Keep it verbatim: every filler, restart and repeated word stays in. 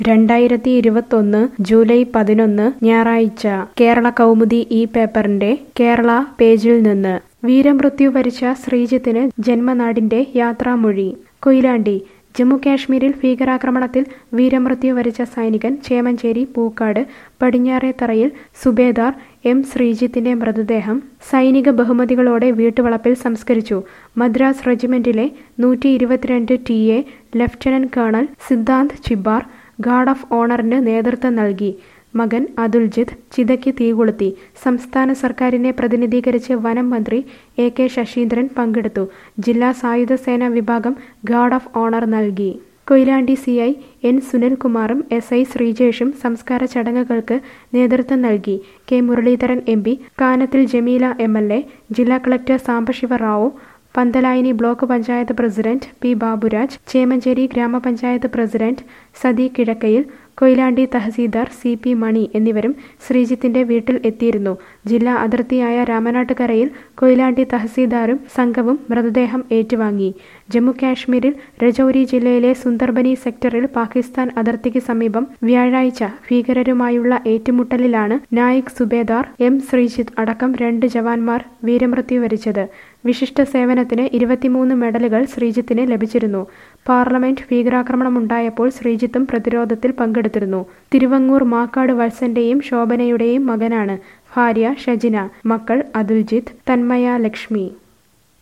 രണ്ടായിരത്തി ഇരുപത്തൊന്ന് ജൂലൈ പതിനൊന്ന് ഞായറാഴ്ച കേരള കൗമുദി ഈ പേപ്പറിന്റെ കേരള പേജിൽ നിന്ന് വീരമൃത്യു വരിച്ച ശ്രീജിത്തിന് ജന്മനാടിന്റെ യാത്രാമൊഴി. കൊയിലാണ്ടി ജമ്മു കാശ്മീരിൽ ഭീകരാക്രമണത്തിൽ വീരമൃത്യു വരിച്ച സൈനികൻ ചേമഞ്ചേരി പൂക്കാട് പടിഞ്ഞാറേത്തറയിൽ സുബേദാർ എം ശ്രീജിത്തിന്റെ മൃതദേഹം സൈനിക ബഹുമതികളോടെ വീട്ടുവളപ്പിൽ സംസ്കരിച്ചു. മദ്രാസ് റെജിമെന്റിലെ നൂറ്റി ഇരുപത്തിരണ്ട് T A lieutenant colonel Siddhant Chibber guard of ഓണറിന് നേതൃത്വം നൽകി. മകൻ അതുൽജിത്ത് ചിതയ്ക്ക് തീകൊളുത്തി. സംസ്ഥാന സർക്കാരിനെ പ്രതിനിധീകരിച്ച് വനം മന്ത്രി എ കെ ശശീന്ദ്രൻ പങ്കെടുത്തു. ജില്ലാ സായുധ സേനാ വിഭാഗം ഗാർഡ് ഓഫ് ഓണർ നൽകി. കൊയിലാണ്ടി സി ഐ എൻ സുനിൽകുമാറും എസ് ഐ ശ്രീജേഷും സംസ്കാര ചടങ്ങുകൾക്ക് നേതൃത്വം നൽകി. K Muraleedharan M P, Kanathil Jameela M L A, ജില്ലാ collector Sambasiva Rao, Panthalayani block panchayat president P Baburaj, Chemancheri ഗ്രാമപഞ്ചായത്ത് പ്രസിഡന്റ് സതി കിഴക്കയിൽ, കൊയിലാണ്ടി തഹസീൽദാർ സി പി മണി എന്നിവരും ശ്രീജിത്തിന്റെ വീട്ടിൽ എത്തിയിരുന്നു. ജില്ലാ അതിർത്തിയായ രാമനാട്ടുകരയിൽ കൊയിലാണ്ടി തഹസീൽദാരും സംഘവും മൃതദേഹം ഏറ്റുവാങ്ങി. ജമ്മു കാശ്മീരിൽ രജൌരി ജില്ലയിലെ സുന്ദർബനി സെക്ടറിൽ പാകിസ്ഥാൻ അതിർത്തിക്ക് സമീപം വ്യാഴാഴ്ച ഭീകരരുമായുള്ള ഏറ്റുമുട്ടലിലാണ് നായിക് സുബേദാർ എം ശ്രീജിത്ത് അടക്കം രണ്ട് ജവാന്മാർ വീരമൃത്യു വരിച്ചത്. വിശിഷ്ട സേവനത്തിന് ഇരുപത്തിമൂന്ന് മെഡലുകൾ ശ്രീജിത്തിന് ലഭിച്ചിരുന്നു. പാർലമെന്റ് ഭീകരാക്രമണമുണ്ടായപ്പോൾ ശ്രീജിത്തും പ്രതിരോധത്തിൽ പങ്കെടുത്തിരുന്നു. തിരുവങ്ങൂർ മാക്കാട് വത്സന്റെയും ശോഭനയുടെയും മകനാണ്. ഭാര്യ ഷജിന, മക്കൾ അതുൽജിത്ത്, തന്മയ ലക്ഷ്മി.